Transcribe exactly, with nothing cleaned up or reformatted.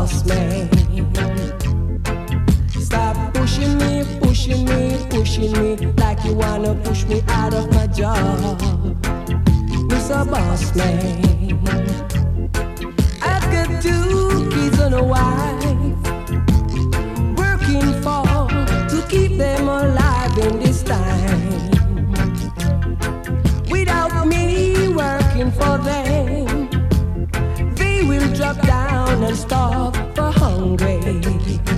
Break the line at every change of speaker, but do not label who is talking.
boss man. Stop pushing me, pushing me, pushing me like you wanna push me out of my job. Mister Boss Man, I've got two kids and a wife, working for to keep them alive in this time. Without me working for them, they will drop down and starve for hungry.